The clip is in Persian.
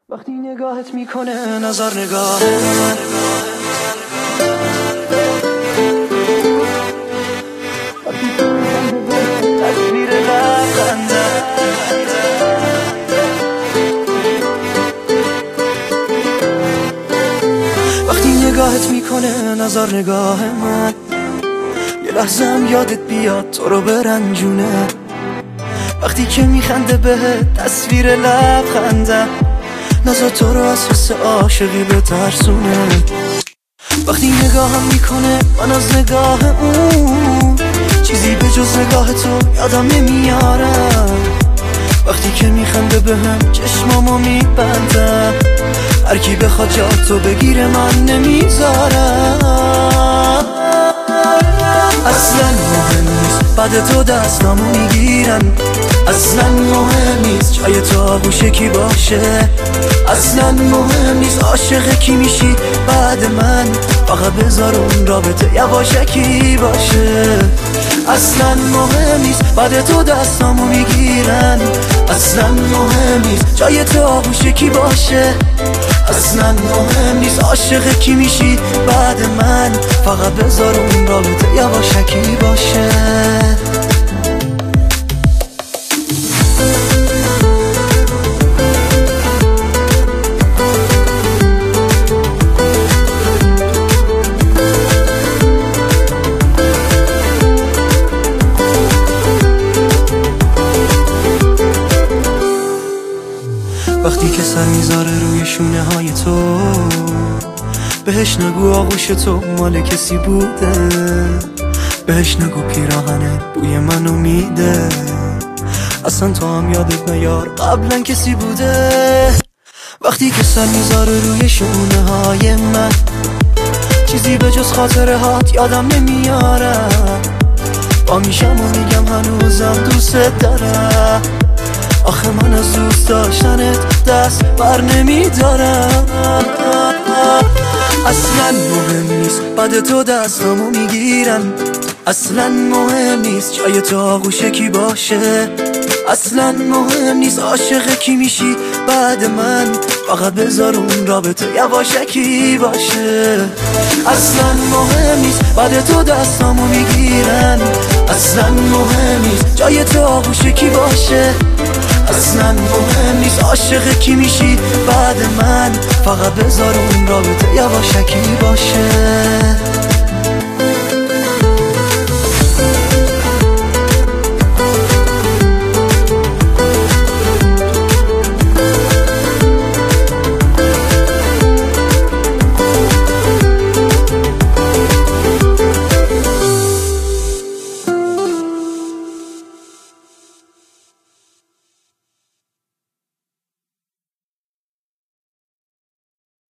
وقتی نگاهت میکنه نظر نگاه من، تصویر لبخنده، وقتی نگاهت میکنه نظر نگاه من، یه لحظه هم یادت بیاد تو رو برنجونه. وقتی که میخنده بهت تصویر لبخنده، نظر تو رو از حس عاشقی بترسونه. وقتی نگاهم میکنه من از نگاه اون، چیزی به جز نگاه تو یادم نمیارم. وقتی که میخنده بهم چشمامو میبنده، هر کی بخواد جا تو بگیره من نمیذارم. اصلا مهم نیست بعد تو دستامو میگیرن، اصلا مهم نیست جای تو آغوش کی باشه، اصلا مهم نیست عاشق کی میشی بعد من، فقط بذار اون رابطه یواشکی باشه. اصلا مهم نیست بعد تو دستامو میگیرن، اصلا مهم نیست جای تو آغوش کی باشه، اصلا مهم نیست عاشق کی میشی بعد من، فقط بذار اون رابطه یواشکی باشه. وقتی که سر میذاره روی شونه های تو، بهش نگو آغوش تو مال کسی بوده، بهش نگو پیراهنه بوی منو میده، اصلا تو هم یادت نیار قبلا کسی بوده. وقتی که سر میذاره روی شونه های من، چیزی به جز خاطره هات یادم نمیارم. با میشم و میگم هنوزم دوست دارم، آخه من از دوست داشتنت دست بر نمیدارم. اصلا مهم نیست بعد تو دستامو میگیرن، اصلا مهم نیست جای تو آغوش کی باشه، اصلا مهم نیست عاشق کی میشی بعد من، فقط بذار اون رابطه یواشکی باشه. اصلا مهم نیست بعد تو دستامو میگیرن، اصلا مهم نیست جای تو آغوش کی باشه، اصلا مهم نیست عاشق کی میشی بعد من، فقط بذار اون رابطه یواشکی باشه.